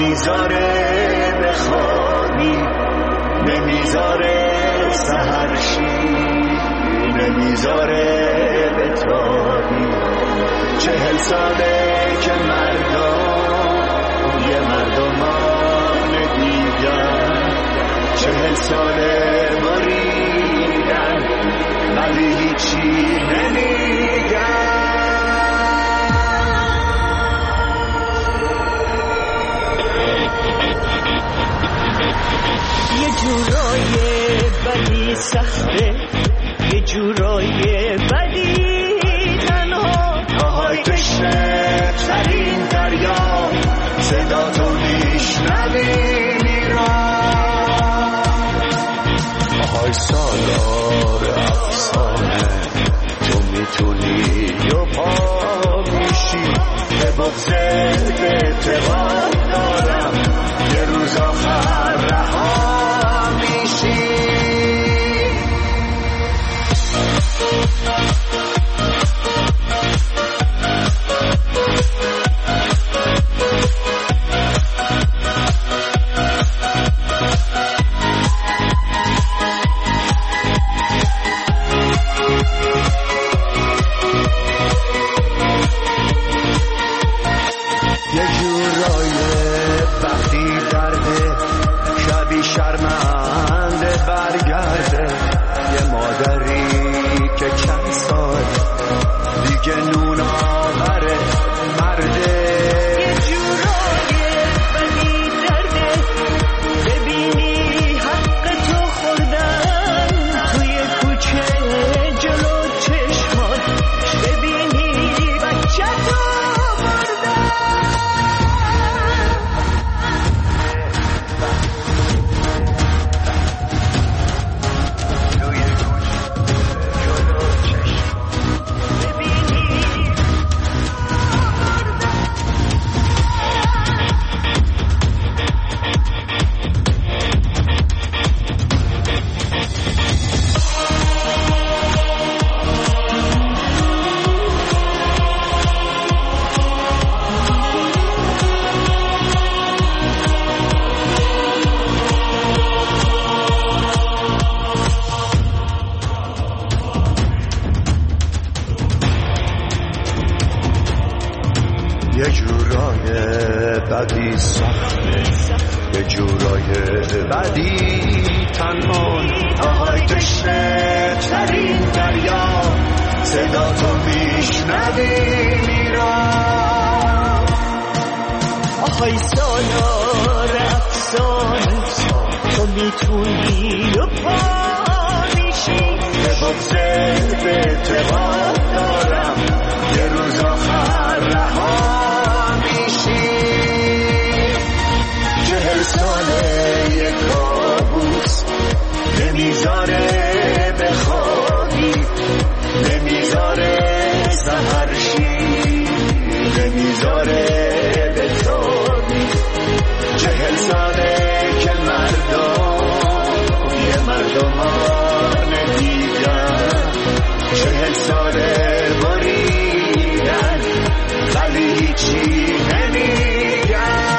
نمیذاره بخوابی، نمیذاره سحرشی، نمیذاره بتابی. 40 ساله که مردم یه مردمان دیگر، 40 ساله باریدن ولی هیچی نمیگن. یه جورای بدی سخته، یه جورای بدی تنها، پاهای تشنه ترین دریا، صدا تو میشنوی میران. پاهای سالار افسانه، تو میتونی و پا میشی. به بغضت اعتقاد دارم یه روز آخر رها میشی. یه جورای وقتی درده شبی شرمنده برگرده. یه مادری که چند سال دیگه نون آوره مرده. یه جورای بدی درده ببینی حق تو خوردن توی کوچه جلو چشمات، ببینی بچه تو یه جورای بدی سخته، یه جورای بدی تنها. پاهای تشنه ترین دریا، صدا تو میشنوی میران. آهای سالار افسانه، تو میتونی و پا میشی. به بغضت اعتقاد دارم یه روز آخر رها میشی. 40 ساله یه کابوس نمیذاره بخوابی، نمیذاره سحرشی، نمیذاره بتابی. 40 ساله که مردم یه مردمان دیگر، 40 ساله باریدن ولی هیچی نمیگن.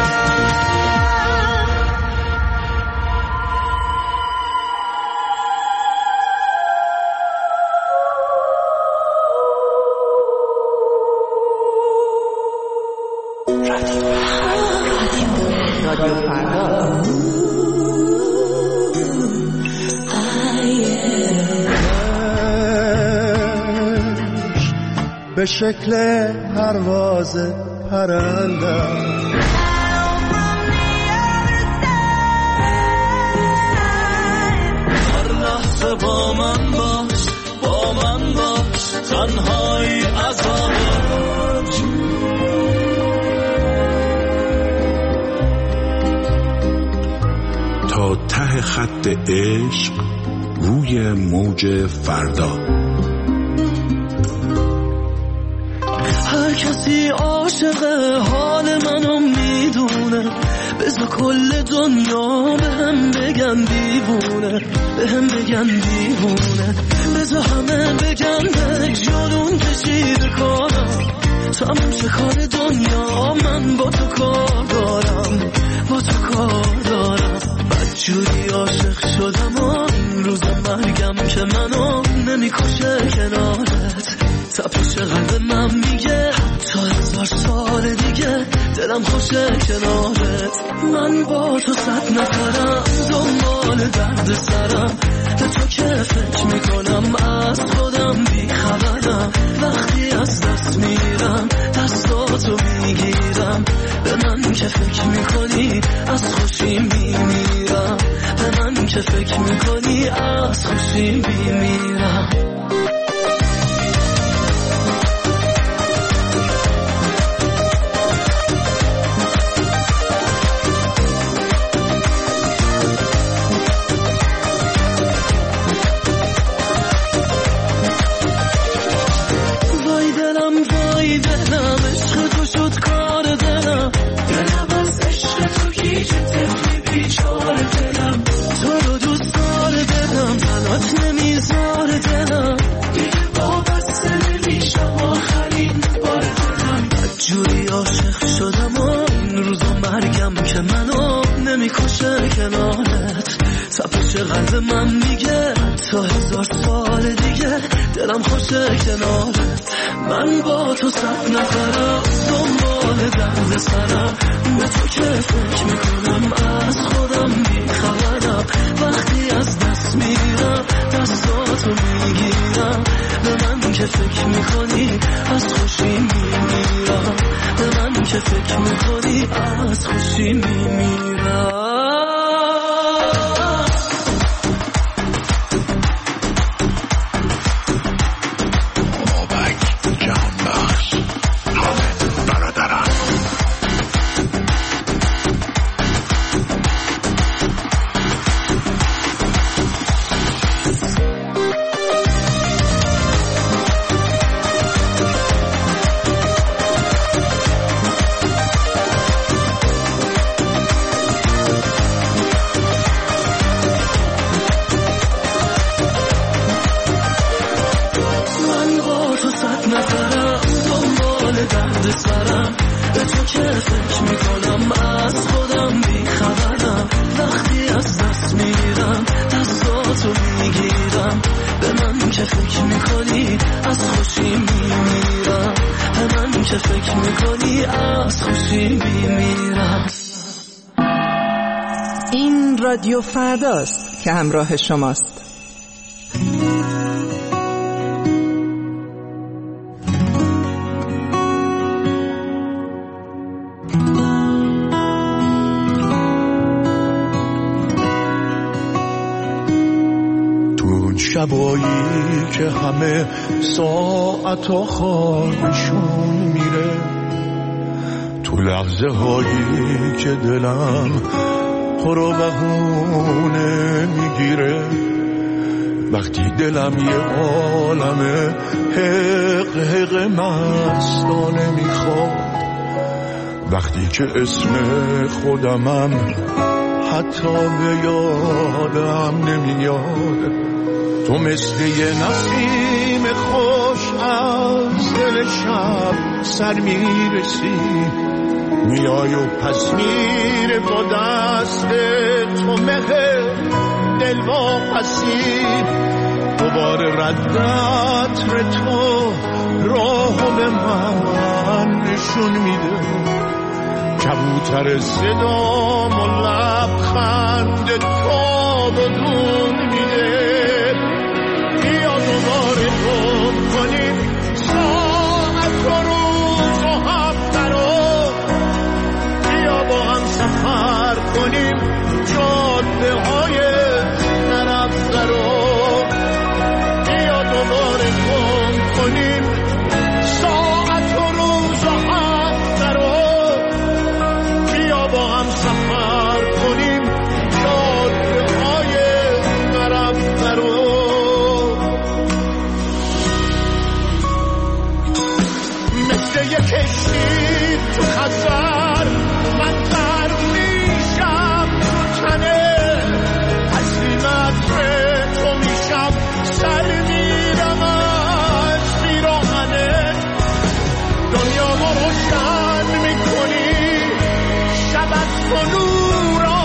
رادیو فردا. به شکل پرواز پرنده هر لحظه با من باش، با من باش، تنهایی عذابت. تا ته خط عشق روی موج فردا. هر کسی عاشق حال منو میدونه، بذار کل دنیا بهم بگن دیوونه، بهم بگن دیوونه، بذار همه بگن به جنون کشیده کارم، تموم شه کار دنیا من با تو کار دارم. کار دارم. بدجوری عاشق شدم و این روز مرگم که منو نمیکشه کنارت. تپش قلب من میگه تا 1000 سال دیگه دلم خوشه کنارت. من با تو 100 نفرم دنبال درد سرم، به تو که فکر میکنم از خودم بیخبرم. وقتی از دست میرم دستاتو میگیرم، به من که فکر میکنی از خوشی میمیرم. به من که فکر میکنی از خوشی میمیرم. قلب من میگه تا 1000 سال دیگه دلم خوشه کنارت. من با تو 100 نفرم دنبال درد سرم، به تو که فکر میکنم از خودم بیخبرم. وقتی از دست میرم دستاتو میگیرم، به من که فکر میکنی از خوشی میمیرم. به من که فکر میکنی از خوشی میمیرم. این رادیو فرداست که همراه شماست. شبایی که همه ساعت و خوابشون میره، تو لحظه هایی که دلم پر و بهونه میگیره، وقتی دلم یه عالمه حق حق مستانه میخواد، وقتی که اسم خودمم حتی به یادم نمیاد. تو مثل یه نسیم خوش از دل شب سر میرسی، میای و پس میره با دست تو مه دل واپسی. دوباره رد عطر تو راهو به من نشون میده، کبوتر صدام و لبخند تو بدون میده. بیا دوباره گم کنیم ساعت و روز و هفته رو، بیا با هم سفر کنیم جاده های نرفته رو، بیا دوباره گم کنیم ساعت و روز و هفته رو، بیا با هم سفر کنیم جاده های نرفته رو. یه کشتی تو خزر من غرق میشم تو تنه، حسینت تو میشم سر میرم از پیراهنه. دنیا ما روشن میکنی شب از تو نور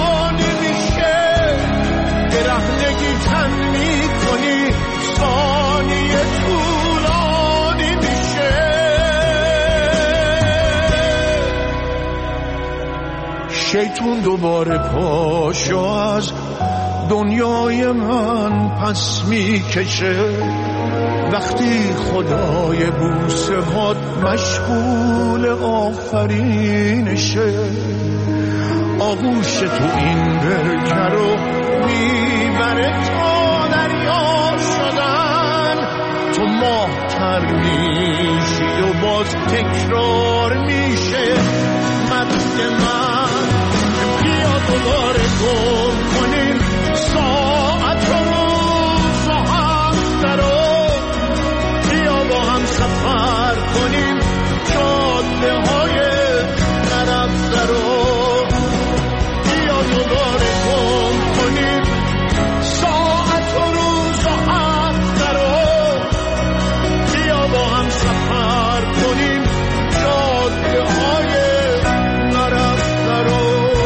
شیطون دوباره پاشو از دنیای من پس میکشه. وقتی خدای بوسه هات مشغول آفرینشه، آغوش تو این برکه رو میبره تا دریا شدن. تو ماه‌تر میشی و باز تکرار میشه مست من. بیا دوباره گم کنیم ساعت و روز و هفته رو، بیا با هم سفر کنیم جاده های نرفته رو. بیا دوباره گم کنیم ساعت و روز و هفته رو، بیا با هم سفر کنیم جاده های نرفته رو.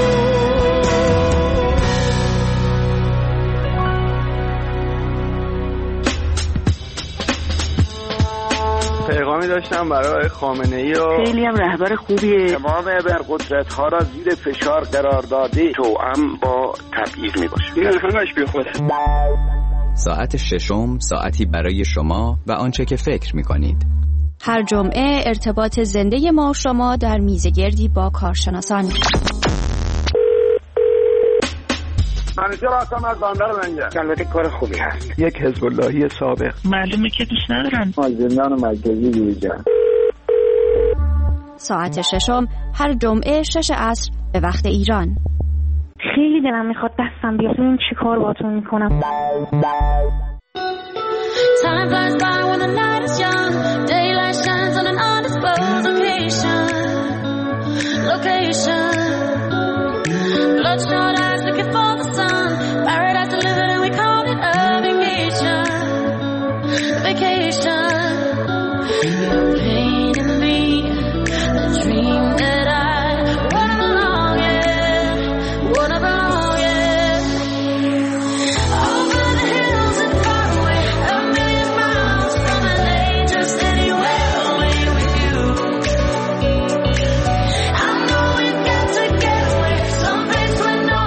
پیغامی داشتم برای خامنه‌ای و خیلی هم رهبر خوبیه. تمام ابرقدرت‌ها را زیر فشار قرار داده، توأم با تبعیض میباشه. این همش بیخوده. ساعت ششم، ساعتی برای شما و آنچه که فکر می‌کنید. هر جمعه ارتباط زنده ما و شما در میزگردی با کارشناسان. منیجر هستم از بندر لنگر. البته کار خوبی هست. یک حزب اللهی سابق. معلومه که دوست ندارن. زندان مرکزی یوجا. ساعت ششم هر جمعه 6 عصر به وقت ایران. خیلی دلم میخواد دستم بیاد این چی کار باتون میکنم. Time flies by when the night is young. Daylight shines on an undisclosed location. Bloodshot eyes looking for the sun. Paradise delivered and we called it a vacation. Your pain in me, the dream that I wanna belong in. Over the hills and far away, a million miles from LA, just anywhere away with you. I know we've got to get away, someplace where no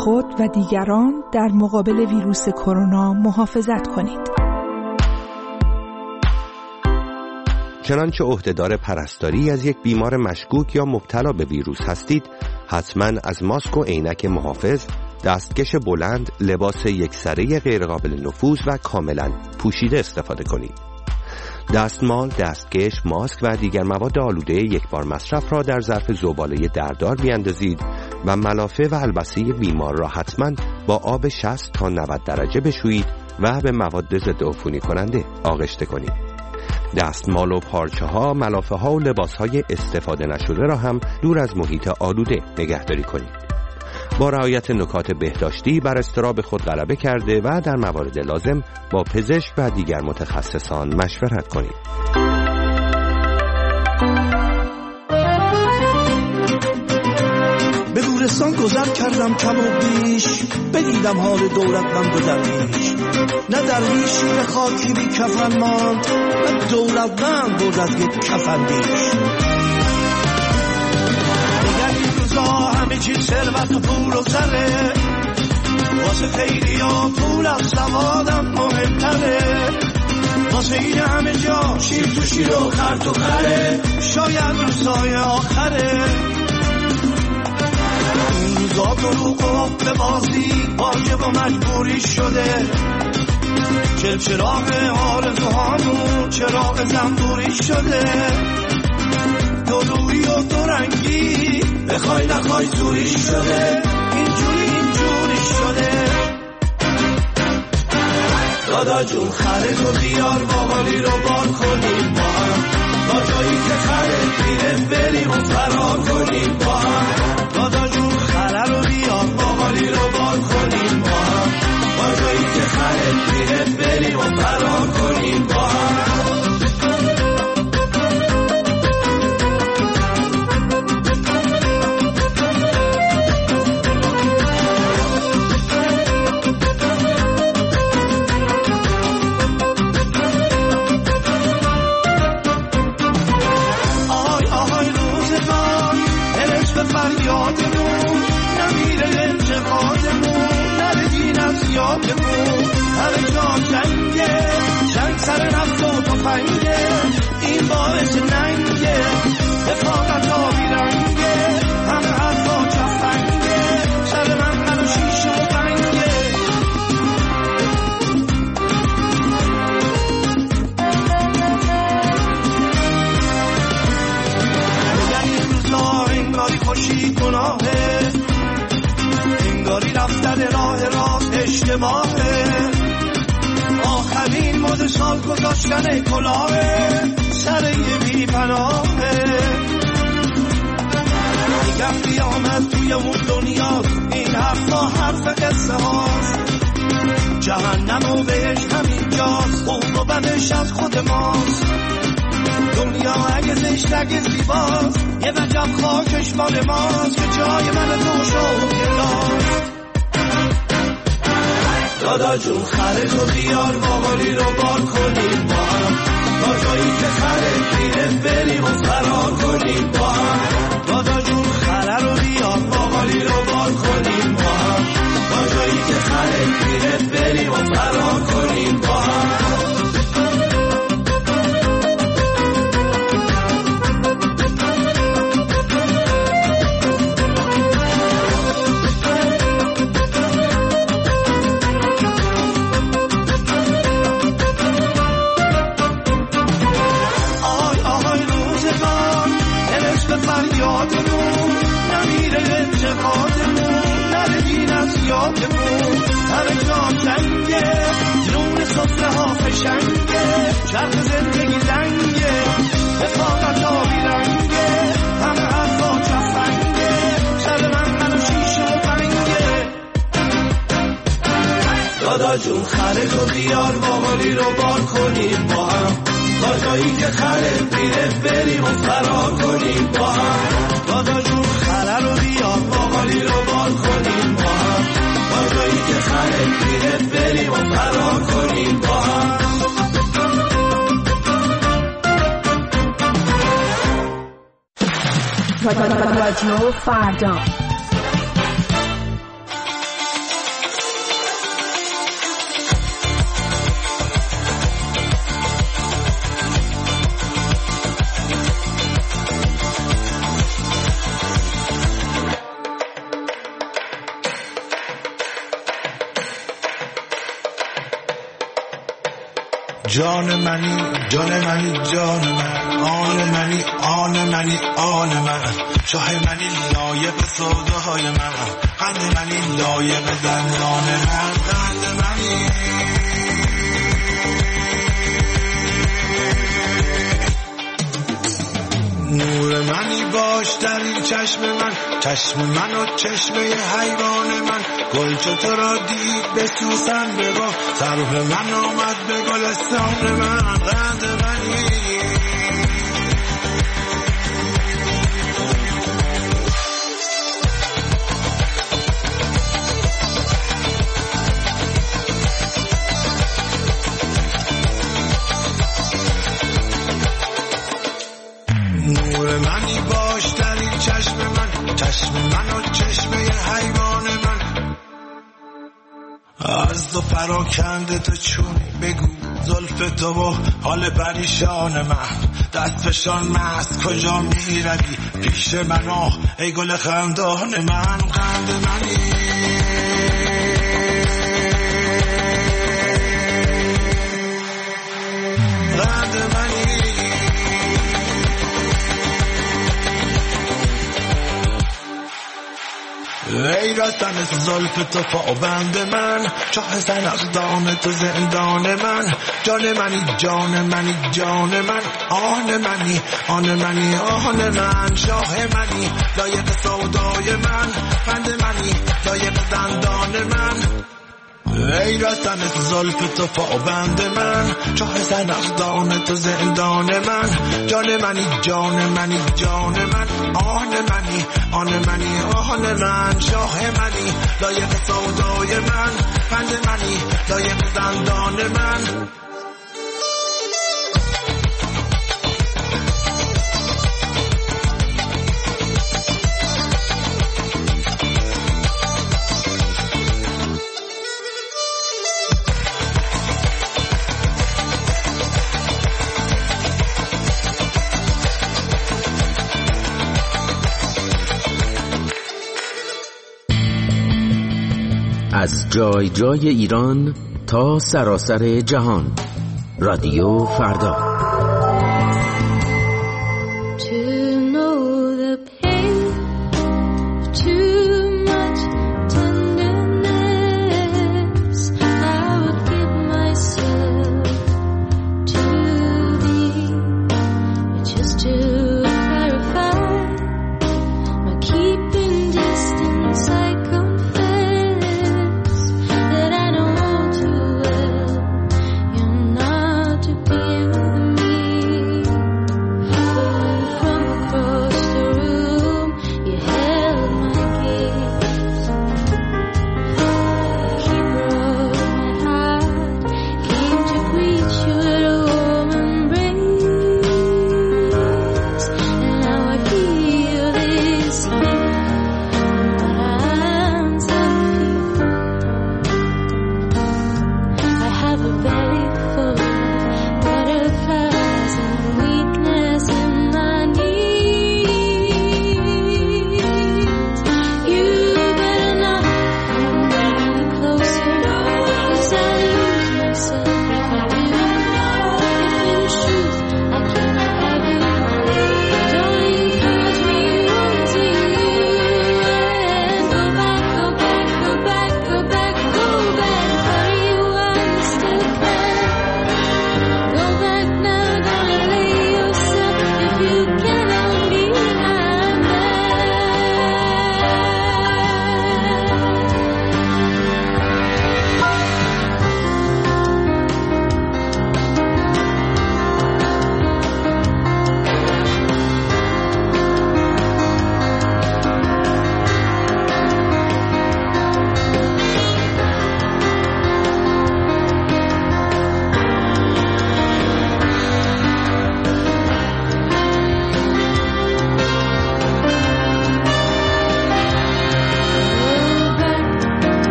خود و دیگران در مقابل ویروس کرونا محافظت کنید. چنانچه عهدهدار پرستاری از یک بیمار مشکوک یا مبتلا به ویروس هستید، حتما از ماسک و عینک محافظ، دستکش بلند، لباس یکسره غیرقابل نفوذ و کاملا پوشیده استفاده کنید. دستمال، دستکش، ماسک و دیگر مواد آلوده یک بار مصرف را در ظرف زباله دردار بیاندازید و ملافه و البسه بیمار را حتما با آب 60 تا 90 درجه بشویید و به مواد ضد عفونی کننده آغشته کنید. دستمال و پارچه ها، ملافه ها و لباس های استفاده نشده را هم دور از محیط آلوده نگهداری کنید. با رعایت نکات بهداشتی بر اضطراب خود غلبه کرده و در موارد لازم با پزشک و دیگر متخصصان مشورت کنید. به گورستان گذر کردم کم و بیش، بدیدم حال دولتمند و درویش. نه درویشی به خاکی بی کفن ماند، نه دولتمند برد از یک کفندیش. همه چیز ثروت و پول و زره، واسه خیلی ها پول از سوادم مهمتره. واسه این همه جا شیر تو شیر و خر تو خره، شاید روزای آخره. این روزا دروغ و حق بازی واجب و مجبوری شده. چراغ آرزوهامون چراغ زنبوری شده. دلویی و دورنگی بخوای نخوای زوری شده. اینجوری شده. دادا جون خره تو بیار باقالی رو بار کنیم با هم، تا جایی که خره میره بریم و فرار کنیم با هم. دادا جون خره رو بیار باقالی رو بار کنیم با هم، تا جایی که خره میره بریم و فرار کنیم با هم. همه جا جنگه، جنگ سر نفت و تفنگه، این باعث ننگه، رفاقت آبی رنگه، همه حرفا چفنگه، سر من و شیشه و بنگه. میگن این روزا انگاری خوشی گناهه، انگاری رفتن راه راست اشتباهه، آخرین مد سال گذاشتن کلاهه، سر یه بی پناهه. میگم قیامت توی اون دنیا، این حرفا حرف قصه هاست، جهنم و بهش همین جاست، خوب و بدش از خود ماست. دنیا اگه زشت اگه زیباست، یه وجب خاکش مال ماست، که جای من تو شد گلاست. دادا جون خره تو بیار باقالی رو بار کنیم با هم، تا جایی که خره میره بریم و فرار کنیم با هم. دادا جون خره رو بیار باقالی رو بار کنیم با هم، تا جایی که خره میره بریم و فرار کنیم با هم. همه جا جنگه، جون صفره ها فشنگه، چرخ زندگی زنگه، رفاقت آبی رنگه، همه حرفا چفنگه، سر من و شیشه و بنگه. دادا جون خره تو بیار باقالی رو بار کنیم با هم، تا جایی که خره میره بریم و فرار کنیم با هم. دادا جون خره رو بیار باقالی رو بار کنیم با هم، تا جایی که خره میره بریم و فرار کنیم با هم. رادیو فردا جان منی جان منی جان من، آن منی آن منی آن من، شاه منی لایق سودای من، قند منی لایق زندان من، قند منی نور منی باش در این چشم من، چشم من و چشمه حیوان من، گل چو تو را دید به سوسن بگاه، سرو من آمد به گلستان من، قند منی نور منی باش در این چشم من، چشم من و چشمه حیوان من، از تو پراکنده تو چونی بگو زلف تو و حال پریشان من، دست فشان مست کجا می روی پیش من آه ای گل خندان من، قند منی قند منی ای رسن زلف تو پابند من، چاه سنقدان تو زندان من، جان منی جان منی جان من، آن منی آن منی آن من، شاه منی لایق سودای من، قند منی لایق زندان من، ای رسن زلف تو پابند من، چاه سنقدان تو زندان من، جان منی جان منی جان من، آن منی آن منی آن من، شاه منی لایق سودای من، قند منی لایق زندان من. از جای جای ایران تا سراسر جهان، رادیو فردا. That I don't want to well, you're not to be with me.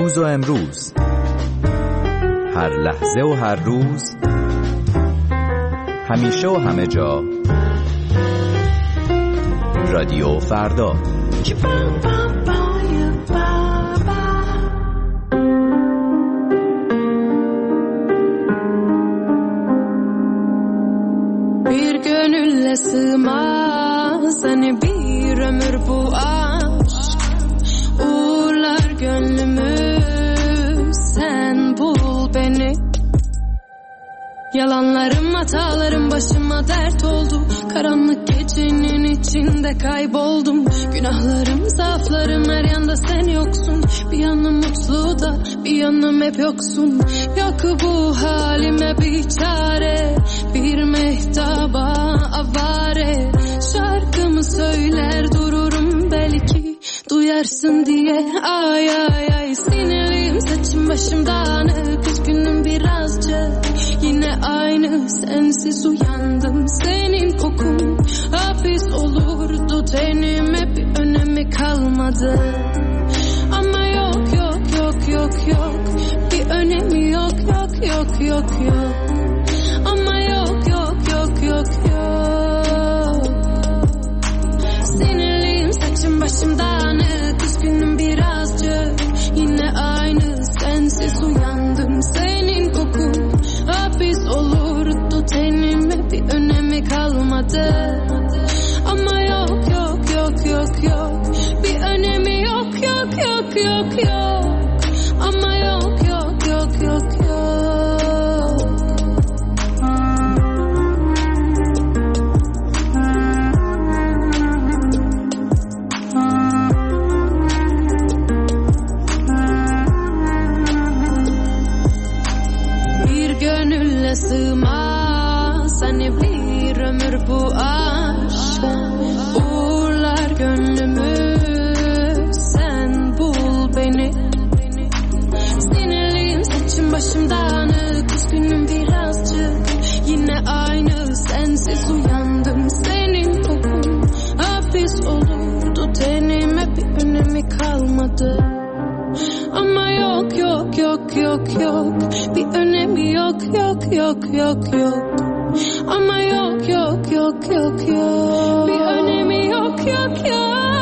دیروز و امروز، هر لحظه و هر روز، همیشه و همه جا. رادیو فردا. Bir gönülle sığmaz hani bir ömür bu aşk. Uğurlar gönlümü, sen bul beni. Yalanlarım, hatalarım başıma dert oldu. Karanlık gecenin içinde kayboldum. Günahlarım, zaaflarım, her yanda sen yoksun. Bir yanım mutlu da bir yanım hep yoksun. Yok bu halime bir çare, bir mehtaba avare. Şarkımı söyler dururum belki, duyarsın diye. Ay ay ay, sinirliyim, saçım başım dağınık, üzgünüm birazcık. Yine aynı, sensiz uyandım. Senin kokun hapis olurdu tenime, bir önemi kalmadı. Ama yok yok yok yok yok, bir önemi yok yok yok yok yok. Ama yok yok yok yok yok. Sinirliyim, saçım başım dağınık, üzgünüm birazcık. Yine aynı, sensiz uyandım. Senin kokun hapis olurdu tenime, bir önemi kalmadı. Ama yok yok yok yok yok, bir önemi yok yok yok yok yok. Ama yok yok yok yok yok. Bir gönülle sığmaz hani bir ömür bu aşk. Uğurlar gönlümü, sen bul beni. Sinirliyim, saçım başım dağınık, üzgünüm birazcık. Yine aynı, sensiz uyandım. Senin kokun hapis olurdu tenime, bir önemi kalmadı. Ama yok yok yok yok yok, bir önemi yok yok yok yok yok. Ama yok yok yok yok yok, bir önemi yok yok yok.